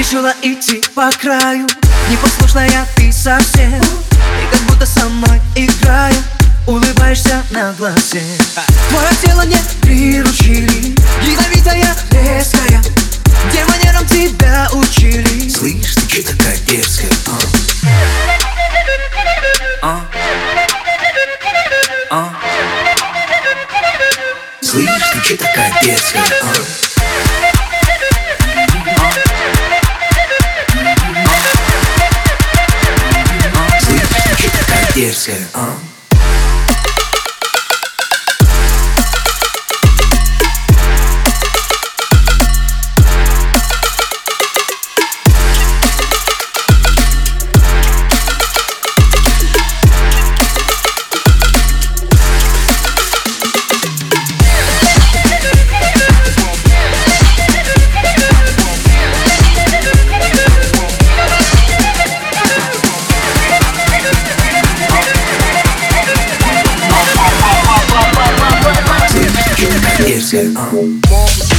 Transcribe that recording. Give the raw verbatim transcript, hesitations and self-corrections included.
решила идти по краю. Непослушная ты совсем, и как будто со мной играя, улыбаешься на глазе. Твое тело не приручили, ядовитая, резкая. Где манерам тебя учили? Слышь, ты че такая дерзкая, а? А? А? Слышь, ты че такая дерзкая, а? Дерзкая, а? Дерзкая, а?